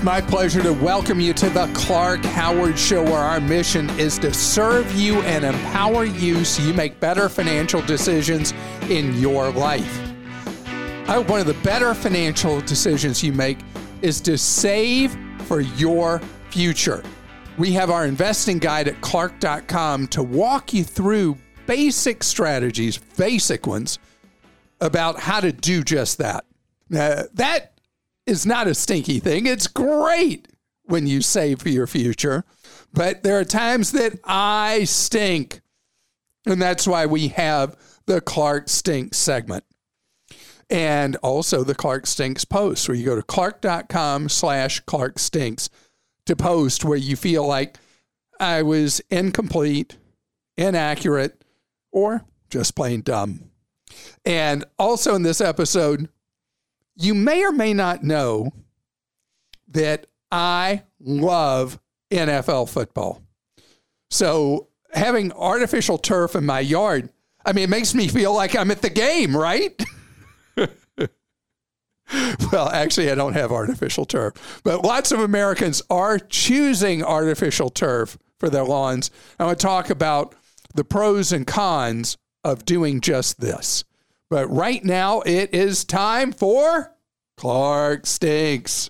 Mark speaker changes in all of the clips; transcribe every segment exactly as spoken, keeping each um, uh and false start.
Speaker 1: my pleasure to welcome you to the Clark Howard Show, where our mission is to serve you and empower you so you make better financial decisions in your life. I hope one of the better financial decisions you make is to save for your future. We have our investing guide at clark dot com to walk you through basic strategies, basic ones, about how to do just that. Now, that is not a stinky thing. It's great when you save for your future, but there are times that I stink. And that's why we have the Clark Stinks segment. And also the Clark Stinks post, where you go to clark dot com slash Clark Stinks to post where you feel like I was incomplete, inaccurate, or just plain dumb. And also in this episode, you may or may not know that I love N F L football. So having artificial turf in my yard, I mean, it makes me feel like I'm at the game, right? Well, actually, I don't have artificial turf, but lots of Americans are choosing artificial turf for their lawns. I want to talk about the pros and cons of doing just this. But right now, it is time for Clark Stinks.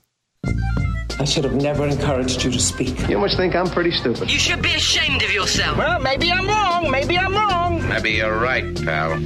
Speaker 2: I should have never encouraged you to speak.
Speaker 3: You must think I'm pretty stupid.
Speaker 4: You should be ashamed of yourself.
Speaker 2: Well, maybe I'm wrong. Maybe I'm wrong.
Speaker 3: Maybe you're right, pal.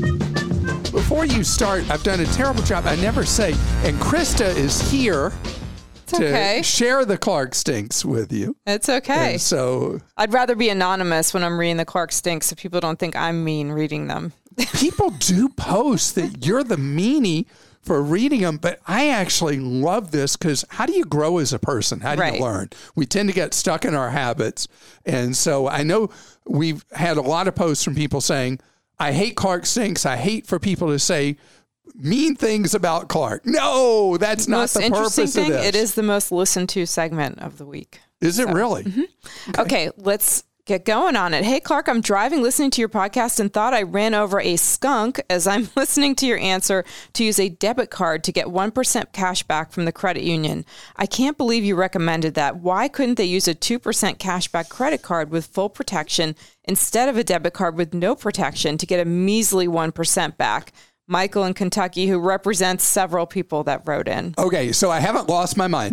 Speaker 1: Before you start, I've done a terrible job. I never say, and Krista is here
Speaker 5: It's
Speaker 1: to
Speaker 5: okay.
Speaker 1: share the Clark Stinks with you.
Speaker 5: It's okay.
Speaker 1: And so
Speaker 5: I'd rather be anonymous when I'm reading the Clark Stinks so people don't think I'm mean reading them.
Speaker 1: people do post that you're the meanie for reading them, but I actually love this because how do you grow as a person? How do
Speaker 5: Right.
Speaker 1: you learn? We tend to get stuck in our habits. And so I know we've had a lot of posts from people saying, I hate Clark Stinks. I hate for people to say mean things about Clark. No, that's not
Speaker 5: Most
Speaker 1: the
Speaker 5: interesting
Speaker 1: purpose
Speaker 5: thing,
Speaker 1: of this.
Speaker 5: it is the most listened to segment of the week.
Speaker 1: Is it really?
Speaker 5: Mm-hmm. Okay. okay, let's get going on it. Hey, Clark, I'm driving, listening to your podcast, and thought I ran over a skunk as I'm listening to your answer to use a debit card to get one percent cash back from the credit union. I can't believe you recommended that. Why couldn't they use a two percent cashback credit card with full protection instead of a debit card with no protection to get a measly one percent back? Michael in Kentucky, who represents several people that wrote in.
Speaker 1: Okay, so I haven't lost my mind.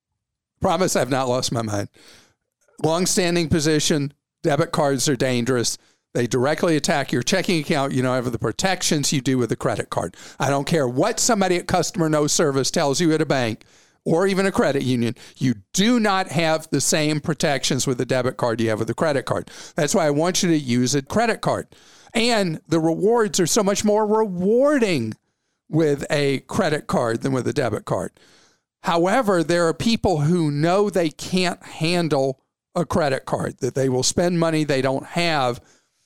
Speaker 1: Promise I've not lost my mind. Long-standing position, debit cards are dangerous. They directly attack your checking account. You don't have the protections you do with a credit card. I don't care what somebody at Customer No Service tells you at a bank or even a credit union. You do not have the same protections with a debit card you have with a credit card. That's why I want you to use a credit card. And the rewards are so much more rewarding with a credit card than with a debit card. However, there are people who know they can't handle a credit card, that they will spend money they don't have.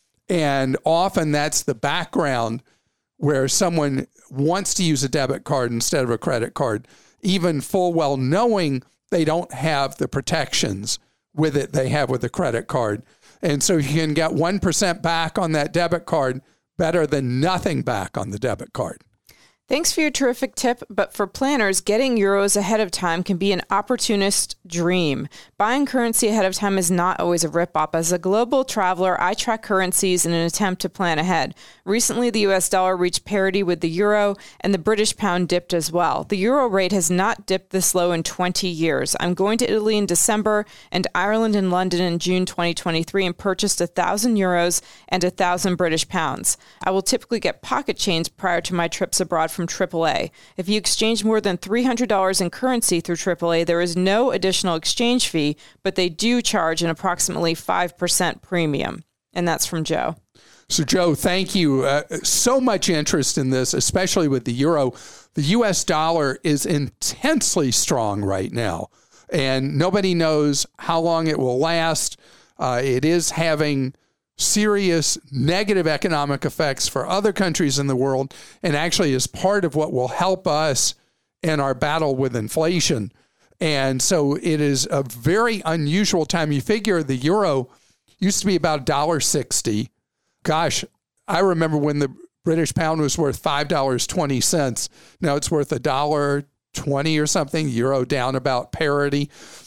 Speaker 1: And often that's the background where someone wants to use a debit card instead of a credit card, even full well knowing they don't have the protections with it they have with a credit card. And so you can get one percent back on that debit card better than nothing back on the debit card.
Speaker 5: Thanks for your terrific tip, but for planners, getting euros ahead of time can be an opportunist dream. Buying currency ahead of time is not always a rip-off. As a global traveler, I track currencies in an attempt to plan ahead. Recently, the U S dollar reached parity with the euro, and the British pound dipped as well. The euro rate has not dipped this low in twenty years. I'm going to Italy in December and Ireland and London in June twenty twenty-three and purchased one thousand euros and one thousand British pounds. I will typically get pocket change prior to my trips abroad from triple A. If you exchange more than three hundred dollars in currency through triple A, there is no additional exchange fee, but they do charge an approximately five percent premium. And that's from Joe.
Speaker 1: So, Joe, thank you. Uh, so much interest in this, especially with the euro. The U S dollar is intensely strong right now, and nobody knows how long it will last. Uh, it is having serious negative economic effects for other countries in the world, and actually is part of what will help us in our battle with inflation. And so it is a very unusual time. You figure the euro used to be about one dollar sixty. Gosh, I remember when the British pound was worth five dollars and twenty cents. Now it's worth one dollar twenty or something, euro down about parity.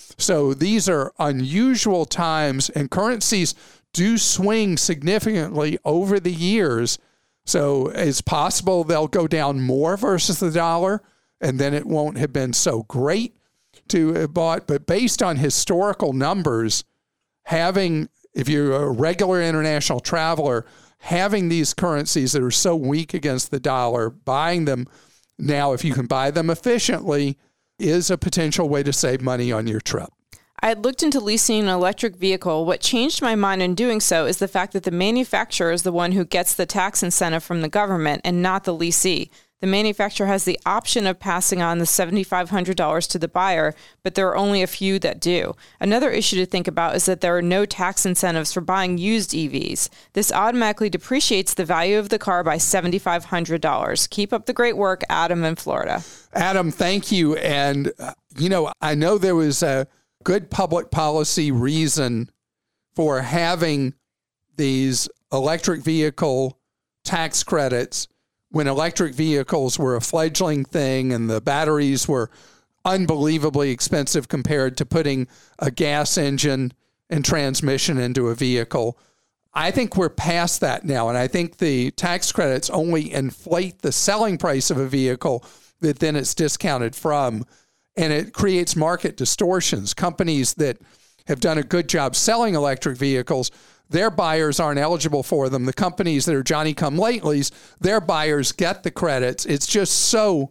Speaker 1: So these are unusual times, and currencies do swing significantly over the years. So it's possible they'll go down more versus the dollar, and then it won't have been so great to have bought. But based on historical numbers, having, if you're a regular international traveler, having these currencies that are so weak against the dollar, buying them now, if you can buy them efficiently, is a potential way to save money on your trip.
Speaker 5: I had looked into leasing an electric vehicle. What changed my mind in doing so is the fact that the manufacturer is the one who gets the tax incentive from the government and not the leasee. The manufacturer has the option of passing on the seven thousand five hundred dollars to the buyer, but there are only a few that do. Another issue to think about is that there are no tax incentives for buying used E Vs. This automatically depreciates the value of the car by seven thousand five hundred dollars. Keep up the great work, Adam in Florida.
Speaker 1: Adam, thank you. And, uh, you know, I know there was a good public policy reason for having these electric vehicle tax credits when electric vehicles were a fledgling thing and the batteries were unbelievably expensive compared to putting a gas engine and transmission into a vehicle. I think we're past that now, and I think the tax credits only inflate the selling price of a vehicle that then it's discounted from, and it creates market distortions. Companies that have done a good job selling electric vehicles, their buyers aren't eligible for them. The companies that are Johnny-come-latelys, their buyers get the credits. It's just so,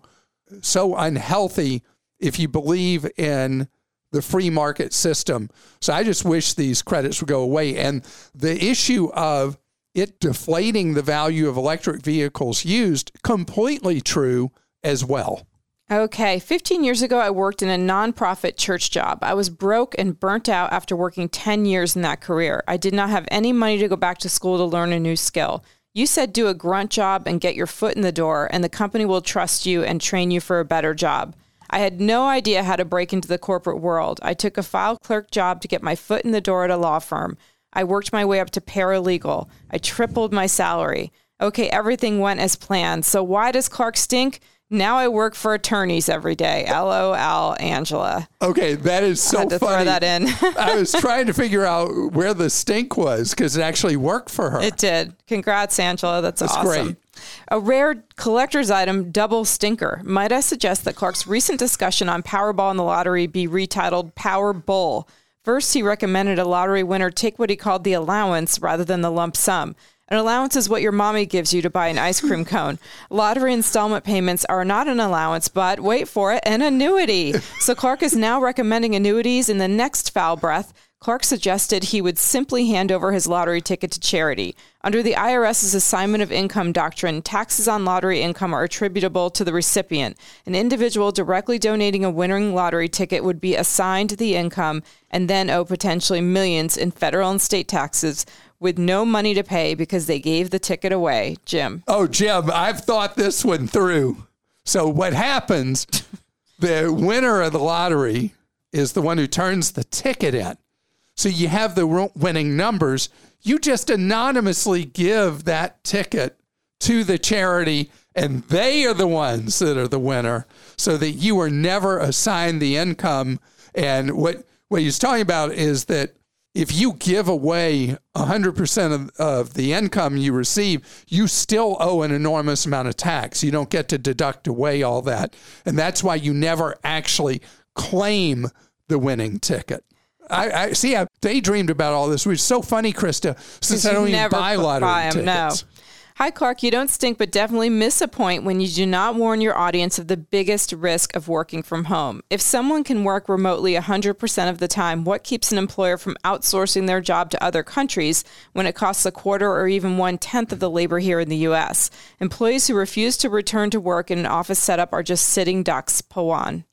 Speaker 1: so unhealthy if you believe in the free market system. So I just wish these credits would go away. And the issue of it deflating the value of electric vehicles used, completely true as well.
Speaker 5: Okay, fifteen years ago, I worked in a nonprofit church job. I was broke and burnt out after working ten years in that career. I did not have any money to go back to school to learn a new skill. You said do a grunt job and get your foot in the door, and the company will trust you and train you for a better job. I had no idea how to break into the corporate world. I took a file clerk job to get my foot in the door at a law firm. I worked my way up to paralegal. I tripled my salary. Okay, everything went as planned. So why does Clark stink? Now I work for attorneys every day. L O L, Angela.
Speaker 1: Okay, that is so
Speaker 5: I had to
Speaker 1: funny.
Speaker 5: Throw that in.
Speaker 1: I was trying to figure out where the stink was because it actually worked for her.
Speaker 5: It did. Congrats, Angela. That's,
Speaker 1: That's
Speaker 5: awesome.
Speaker 1: Great.
Speaker 5: A rare collector's item, double stinker. Might I suggest that Clark's recent discussion on Powerball and the lottery be retitled Power Bull? First, he recommended a lottery winner take what he called the allowance rather than the lump sum. An allowance is what your mommy gives you to buy an ice cream cone. Lottery installment payments are not an allowance, but wait for it, an annuity. So Clark is now recommending annuities. In the next foul breath, Clark suggested he would simply hand over his lottery ticket to charity. Under the IRS's assignment of income doctrine, taxes on lottery income are attributable to the recipient. An individual directly donating a winning lottery ticket would be assigned the income and then owe potentially millions in federal and state taxes with no money to pay because they gave the ticket away. Jim.
Speaker 1: Oh, Jim, I've thought this one through. So what happens, the winner of the lottery is the one who turns the ticket in. So you have the winning numbers. You just anonymously give that ticket to the charity, and they are the ones that are the winner, so that you are never assigned the income. And what, what he's talking about is that if you give away one hundred percent of, of the income you receive, you still owe an enormous amount of tax. You don't get to deduct away all that. And that's why you never actually claim the winning ticket. I, I see. I daydreamed about all this, which is so funny, Krista, since I don't even buy lottery buy them, tickets.
Speaker 5: No. Hi, Clark. You don't stink, but definitely miss a point when you do not warn your audience of the biggest risk of working from home. If someone can work remotely one hundred percent of the time, what keeps an employer from outsourcing their job to other countries when it costs a quarter or even one-tenth of the labor here in the U S? Employees who refuse to return to work in an office setup are just sitting ducks. Pawan.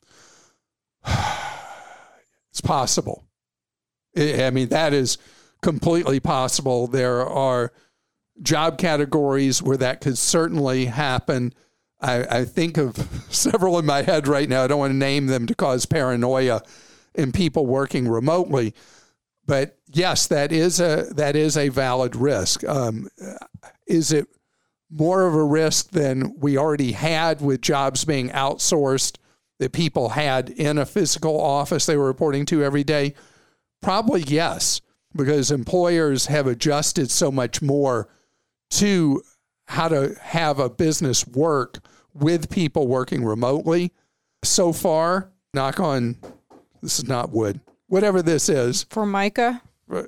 Speaker 1: It's possible. I mean, that is completely possible. There are job categories where that could certainly happen. I, I think of several in my head right now. I don't want to name them to cause paranoia in people working remotely. But yes, that is a that is a valid risk. Um, is it more of a risk than we already had with jobs being outsourced that people had in a physical office they were reporting to every day? Probably yes, because employers have adjusted so much more to how to have a business work with people working remotely. So far, knock on, this is not wood, whatever this is.
Speaker 5: Formica?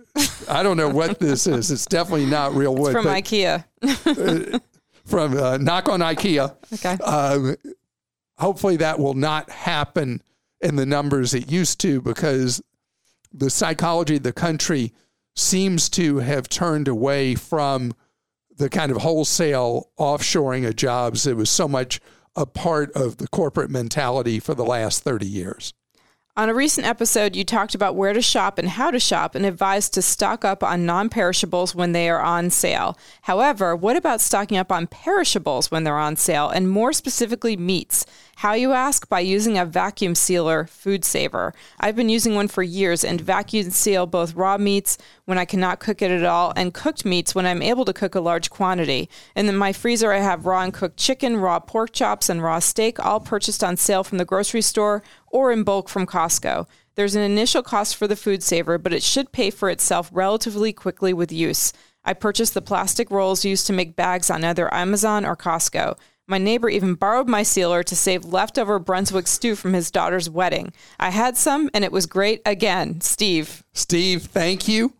Speaker 1: I don't know what this is. It's definitely not real wood.
Speaker 5: It's from IKEA.
Speaker 1: uh, from uh, knock on IKEA.
Speaker 5: Okay.
Speaker 1: Um, hopefully that will not happen in the numbers it used to, because the psychology of the country seems to have turned away from the kind of wholesale offshoring of jobs that was so much a part of the corporate mentality for the last thirty years.
Speaker 5: On a recent episode, you talked about where to shop and how to shop and advised to stock up on non-perishables when they are on sale. However, what about stocking up on perishables when they're on sale, and more specifically meats? How, you ask? By using a vacuum sealer food saver. I've been using one for years and vacuum seal both raw meats when I cannot cook it at all and cooked meats when I'm able to cook a large quantity. And in my freezer, I have raw and cooked chicken, raw pork chops, and raw steak, all purchased on sale from the grocery store or in bulk from Costco. There's an initial cost for the food saver, but it should pay for itself relatively quickly with use. I purchased the plastic rolls used to make bags on either Amazon or Costco. My neighbor even borrowed my sealer to save leftover Brunswick stew from his daughter's wedding. I had some, and it was great again. Steve.
Speaker 1: Steve, thank you.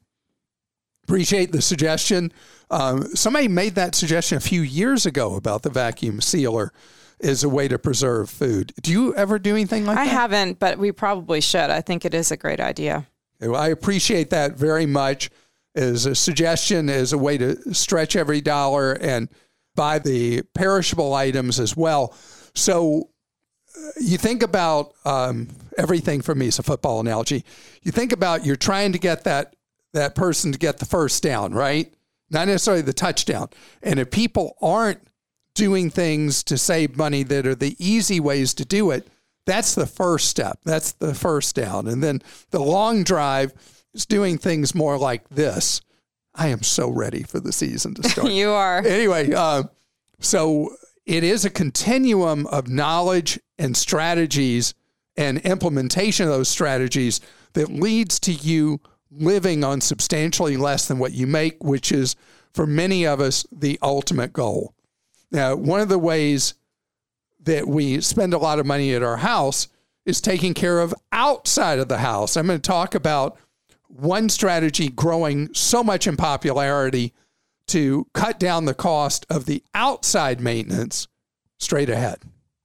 Speaker 1: Appreciate the suggestion. Um, somebody made that suggestion a few years ago about the vacuum sealer as a way to preserve food. Do you ever do anything like
Speaker 5: I
Speaker 1: that?
Speaker 5: I haven't, but we probably should. I think it is a great idea.
Speaker 1: Well, I appreciate that very much as a suggestion, as a way to stretch every dollar and buy the perishable items as well. So uh, you think about um, everything for me is a football analogy. You think about you're trying to get that that person to get the first down, right? Not necessarily the touchdown. And if people aren't doing things to save money that are the easy ways to do it, that's the first step. That's the first down. And then the long drive is doing things more like this. I am so ready for the season to start.
Speaker 5: You are.
Speaker 1: Anyway, uh, so it is a continuum of knowledge and strategies and implementation of those strategies that leads to you living on substantially less than what you make, which is, for many of us, the ultimate goal. Now, one of the ways that we spend a lot of money at our house is taking care of outside of the house. I'm going to talk about one strategy growing so much in popularity to cut down the cost of the outside maintenance straight ahead.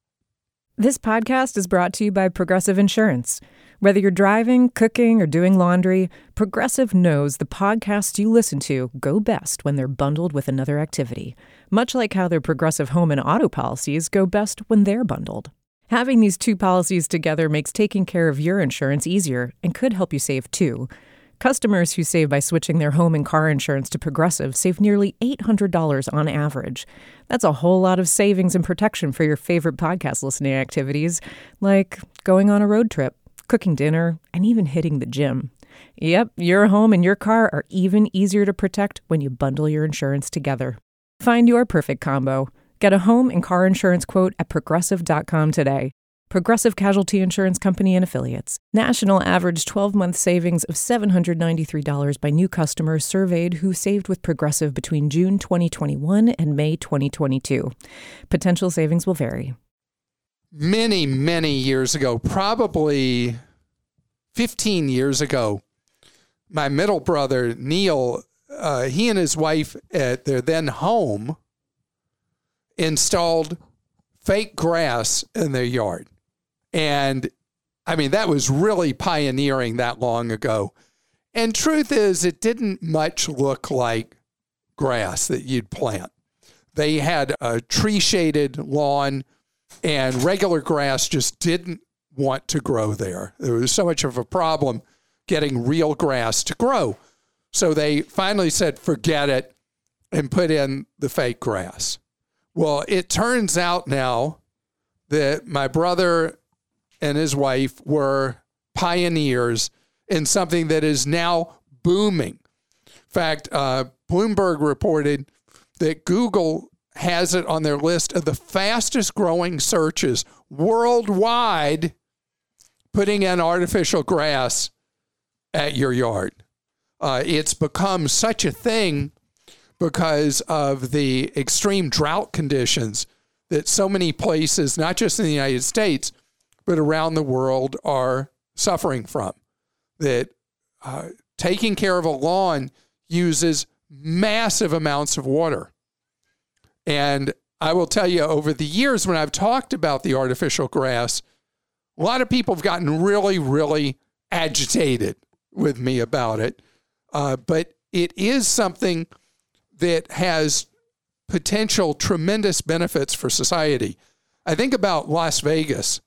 Speaker 6: This podcast is brought to you by Progressive Insurance. Whether you're driving, cooking, or doing laundry, Progressive knows the podcasts you listen to go best when they're bundled with another activity, much like how their Progressive home and auto policies go best when they're bundled. Having these two policies together makes taking care of your insurance easier and could help you save too. Customers who save by switching their home and car insurance to Progressive save nearly eight hundred dollars on average. That's a whole lot of savings and protection for your favorite podcast listening activities, like going on a road trip, cooking dinner, and even hitting the gym. Yep, your home and your car are even easier to protect when you bundle your insurance together. Find your perfect combo. Get a home and car insurance quote at progressive dot com today. Progressive Casualty Insurance Company and Affiliates. National average twelve-month savings of seven hundred ninety-three dollars by new customers surveyed who saved with Progressive between June twenty twenty-one and May twenty twenty-two. Potential savings will vary.
Speaker 1: Many, many years ago, probably fifteen years ago, my middle brother, Neil, uh, he and his wife at their then home installed fake grass in their yard. And I mean, that was really pioneering that long ago. And truth is, it didn't much look like grass that you'd plant. They had a tree-shaded lawn, and regular grass just didn't want to grow there. There was so much of a problem getting real grass to grow. So they finally said, forget it, and put in the fake grass. Well, it turns out now that my brother and his wife were pioneers in something that is now booming. In fact, uh, Bloomberg reported that Google has it on their list of the fastest growing searches worldwide, putting in artificial grass at your yard. Uh, it's become such a thing because of the extreme drought conditions that so many places, not just in the United States, but around the world, are suffering from. That uh, taking care of a lawn uses massive amounts of water. And I will tell you, over the years when I've talked about the artificial grass, a lot of people have gotten really, really agitated with me about it. Uh, but it is something that has potential tremendous benefits for society. I think about Las Vegas,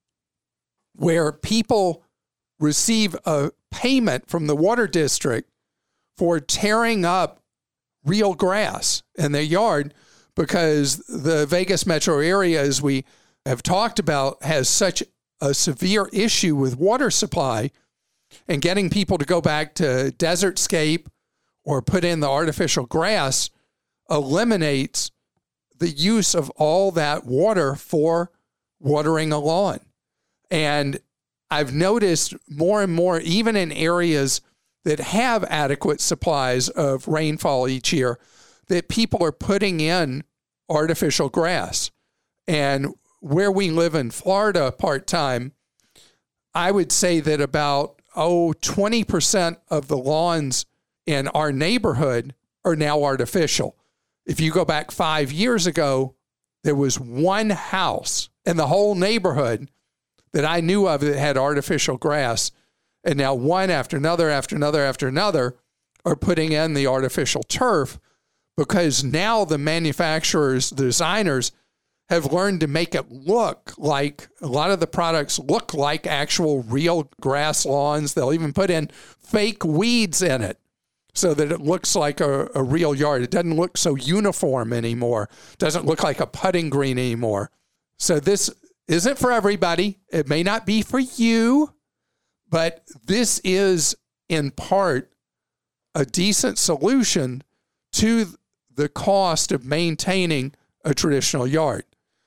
Speaker 1: where people receive a payment from the water district for tearing up real grass in their yard, because the Vegas metro area, as we have talked about, has such a severe issue with water supply, and getting people to go back to desertscape or put in the artificial grass eliminates the use of all that water for watering a lawn. And I've noticed more and more, even in areas that have adequate supplies of rainfall each year, that people are putting in artificial grass. And where we live in Florida part-time, I would say that about, oh, twenty percent of the lawns in our neighborhood are now artificial. If you go back five years ago, there was one house in the whole neighborhood that I knew of that had artificial grass. And now one after another, after another, after another are putting in the artificial turf, because now the manufacturers, the designers, have learned to make it look like, a lot of the products look like actual real grass lawns. They'll even put in fake weeds in it so that it looks like a, a real yard. It doesn't look so uniform anymore. It doesn't look like a putting green anymore. So this isn't for everybody. It may not be for you, but this is in part a decent solution to the cost of maintaining a traditional yard.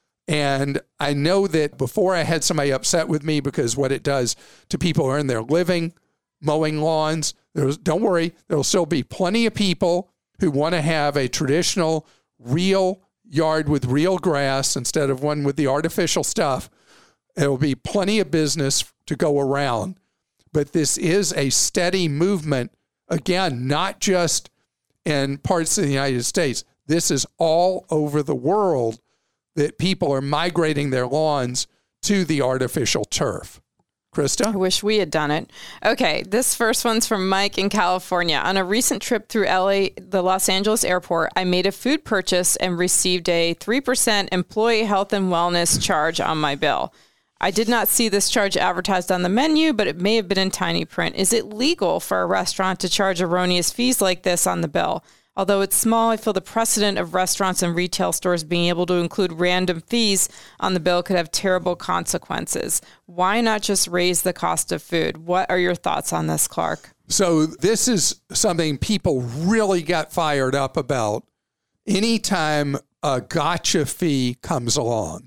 Speaker 1: And I know that before I had somebody upset with me because what it does to people who earn their living mowing lawns. There's, don't worry, there'll still be plenty of people who want to have a traditional, real yard with real grass instead of one with the artificial stuff. There will be plenty of business to go around. But this is a steady movement, again, not just in parts of the United States. This is all over the world that people are migrating their lawns to the artificial turf. Krista?
Speaker 5: I wish we had done it. Okay, this first one's from Mike in California. On a recent trip through L A, the Los Angeles airport, I made a food purchase and received a three percent employee health and wellness charge on my bill. I did not see this charge advertised on the menu, but it may have been in tiny print. Is it legal for a restaurant to charge erroneous fees like this on the bill? Although it's small, I feel the precedent of restaurants and retail stores being able to include random fees on the bill could have terrible consequences. Why not just raise the cost of food? What are your thoughts on this, Clark?
Speaker 1: So this is something people really got fired up about anytime a gotcha fee comes along.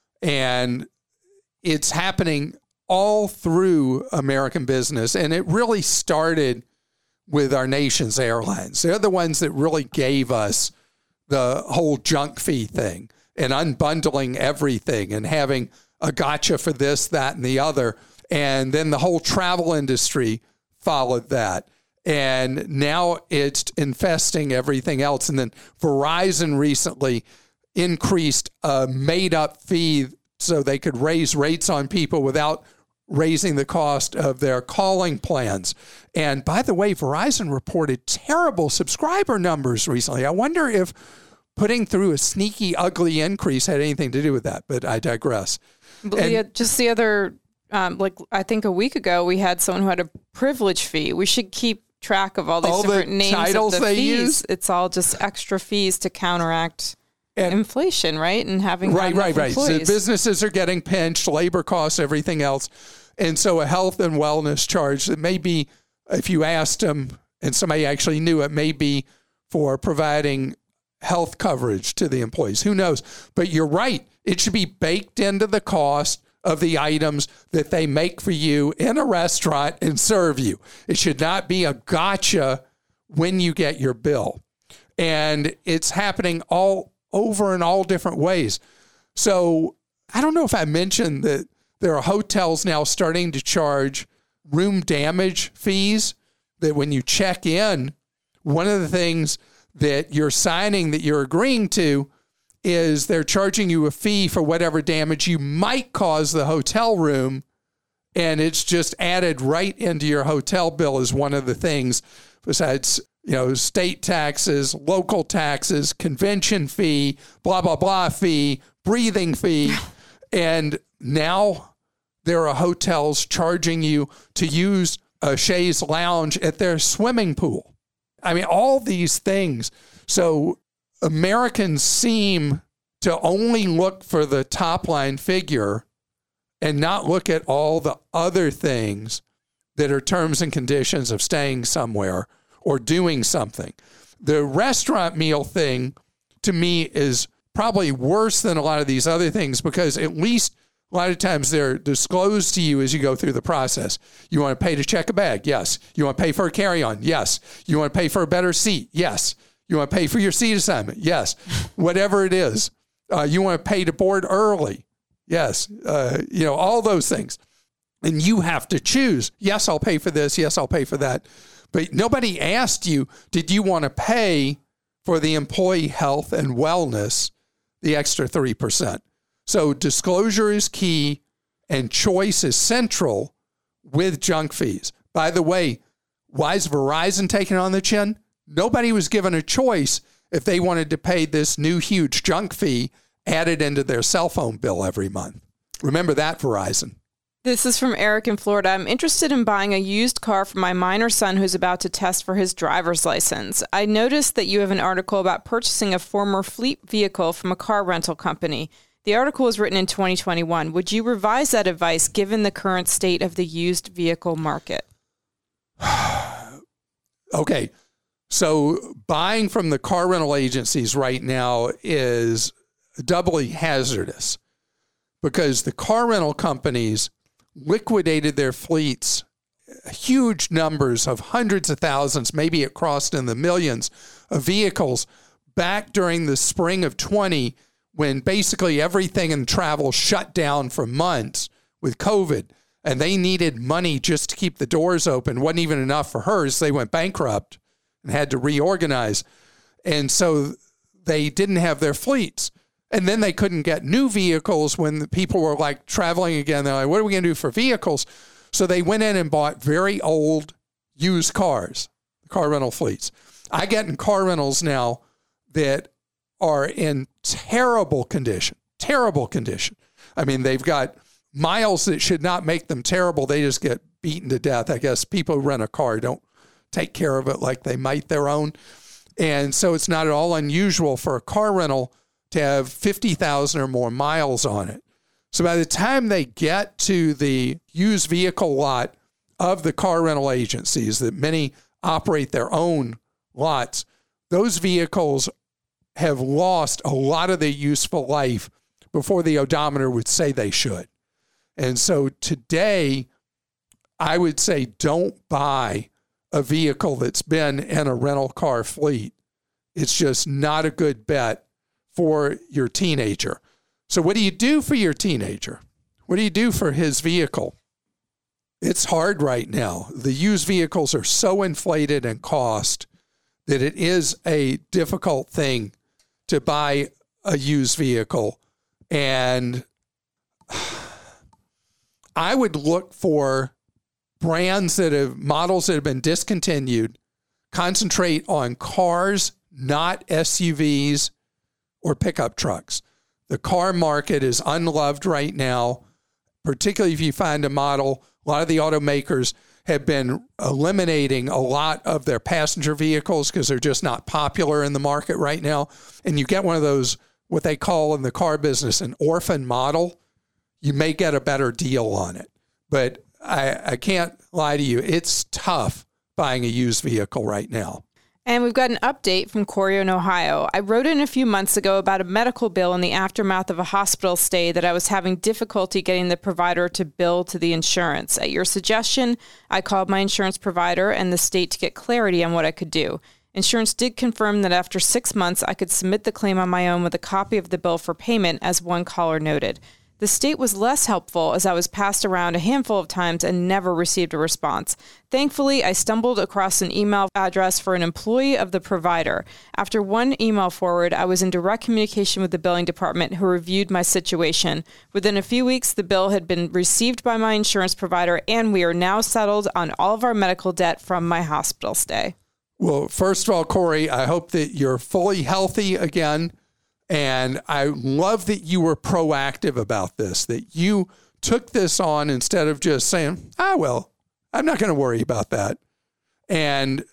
Speaker 1: And it's happening all through American business. And it really started with our nation's airlines. They're the ones that really gave us the whole junk fee thing and unbundling everything and having a gotcha for this, that, and the other. And then the whole travel industry followed that. And now it's infesting everything else. And then Verizon recently increased a made-up fee so they could raise rates on people without raising the cost of their calling plans. And by the way, Verizon reported terrible subscriber numbers recently. I wonder if putting through a sneaky, ugly increase had anything to do with that, but I digress.
Speaker 5: But
Speaker 1: and,
Speaker 5: the, just the other, um, like I think a week ago, we had someone who had a privilege fee. We should keep track of all these
Speaker 1: all
Speaker 5: different
Speaker 1: the
Speaker 5: names
Speaker 1: titles
Speaker 5: of the
Speaker 1: they
Speaker 5: fees.
Speaker 1: use?
Speaker 5: It's all just extra fees to counteract
Speaker 1: And,
Speaker 5: inflation, right? And having
Speaker 1: right, right, right.
Speaker 5: Employees.
Speaker 1: So businesses are getting pinched, labor costs, everything else. And so a health and wellness charge that may be, if you asked them and somebody actually knew, it may be for providing health coverage to the employees. Who knows? But you're right. It should be baked into the cost of the items that they make for you in a restaurant and serve you. It should not be a gotcha when you get your bill. And it's happening all over in all different ways. So I don't know if I mentioned that there are hotels now starting to charge room damage fees, that when you check in, one of the things that you're signing, that you're agreeing to, is they're charging you a fee for whatever damage you might cause the hotel room. And it's just added right into your hotel bill as one of the things, besides, you know, state taxes, local taxes, convention fee, blah, blah, blah fee, breathing fee. And now there are hotels charging you to use a chaise lounge at their swimming pool. I mean, all these things. So Americans seem to only look for the top line figure and not look at all the other things that are terms and conditions of staying somewhere or doing something. The restaurant meal thing, to me, is probably worse than a lot of these other things, because at least a lot of times they're disclosed to you as you go through the process. You want to pay to check a bag? Yes. You want to pay for a carry-on? Yes. You want to pay for a better seat? Yes. You want to pay for your seat assignment? Yes. Whatever it is. Uh, you want to pay to board early? Yes. Uh, you know, all those things. And you have to choose. Yes, I'll pay for this. Yes, I'll pay for that. But nobody asked you, did you want to pay for the employee health and wellness, the extra three percent? So disclosure is key and choice is central with junk fees. By the way, why is Verizon taking on the chin? Nobody was given a choice if they wanted to pay this new huge junk fee added into their cell phone bill every month. Remember that, Verizon.
Speaker 5: This is from Eric in Florida. I'm interested in buying a used car for my minor son who's about to test for his driver's license. I noticed that you have an article about purchasing a former fleet vehicle from a car rental company. The article was written in twenty twenty-one. Would you revise that advice given the current state of the used vehicle market?
Speaker 1: Okay. So buying from the car rental agencies right now is doubly hazardous, because the car rental companies liquidated their fleets, huge numbers of hundreds of thousands, maybe it crossed in the millions of vehicles back during the spring of twenty, when basically everything in travel shut down for months with COVID, and they needed money just to keep the doors open. Wasn't even enough for hers. They went bankrupt and had to reorganize. And so they didn't have their fleets. And then they couldn't get new vehicles when the people were like traveling again. They're like, what are we going to do for vehicles? So they went in and bought very old used cars, car rental fleets. I get in car rentals now that are in terrible condition, terrible condition. I mean, they've got miles that should not make them terrible. They just get beaten to death. I guess people who rent a car don't take care of it like they might their own. And so it's not at all unusual for a car rental to have fifty thousand or more miles on it. So by the time they get to the used vehicle lot of the car rental agencies, that many operate their own lots, those vehicles have lost a lot of their useful life before the odometer would say they should. And so today, I would say don't buy a vehicle that's been in a rental car fleet. It's just not a good bet for your teenager. So what do you do for your teenager? What do you do for his vehicle? It's hard right now. The used vehicles are so inflated in cost that it is a difficult thing to buy a used vehicle. And I would look for brands that have, models that have been discontinued, concentrate on cars, not S U Vs or pickup trucks. The car market is unloved right now, particularly if you find a model. A lot of the automakers have been eliminating a lot of their passenger vehicles because they're just not popular in the market right now. And you get one of those, what they call in the car business, an orphan model, you may get a better deal on it. But I, I can't lie to you, it's tough buying a used vehicle right now.
Speaker 5: And we've got an update from Corey in Ohio. I wrote in a few months ago about a medical bill in the aftermath of a hospital stay that I was having difficulty getting the provider to bill to the insurance. At your suggestion, I called my insurance provider and the state to get clarity on what I could do. Insurance did confirm that after six months, I could submit the claim on my own with a copy of the bill for payment, as one caller noted. The state was less helpful as I was passed around a handful of times and never received a response. Thankfully, I stumbled across an email address for an employee of the provider. After one email forward, I was in direct communication with the billing department, who reviewed my situation. Within a few weeks, the bill had been received by my insurance provider, and we are now settled on all of our medical debt from my hospital stay.
Speaker 1: Well, first of all, Corey, I hope that you're fully healthy again. And I love that you were proactive about this, that you took this on instead of just saying, ah, well, I'm not going to worry about that. And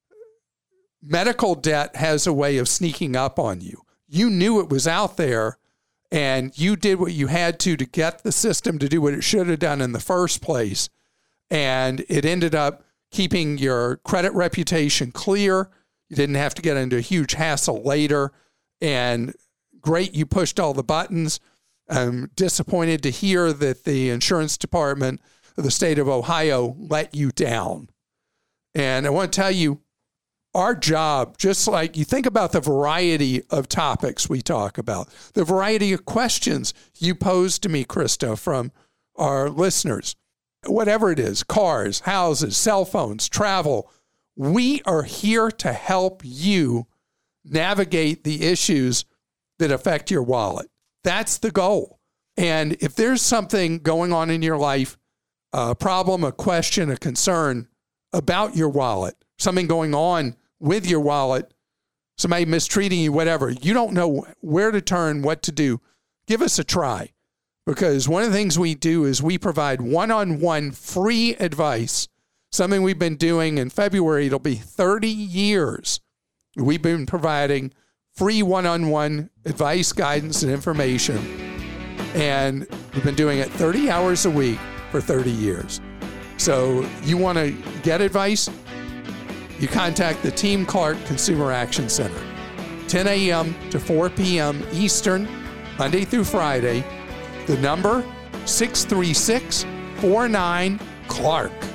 Speaker 1: medical debt has a way of sneaking up on you. You knew it was out there, and you did what you had to to get the system to do what it should have done in the first place. And it ended up keeping your credit reputation clear. You didn't have to get into a huge hassle later. And great, you pushed all the buttons. I'm disappointed to hear that the insurance department of the state of Ohio let you down. And I want to tell you, our job, just like you think about the variety of topics we talk about, the variety of questions you pose to me, Krista, from our listeners, whatever it is, cars, houses, cell phones, travel, we are here to help you navigate the issues that affect your wallet. That's the goal. And if there's something going on in your life, a problem, a question, a concern about your wallet, something going on with your wallet, somebody mistreating you, whatever, you don't know where to turn, what to do, give us a try. Because one of the things we do is we provide one-on-one free advice, something we've been doing in February. It'll be thirty years. We've been providing free one-on-one advice, guidance, and information. And we've been doing it thirty hours a week for thirty years. So you want to get advice? You contact the Team Clark Consumer Action Center, ten a.m. to four p.m. Eastern, Monday through Friday. The number, six three six, four nine, Clark.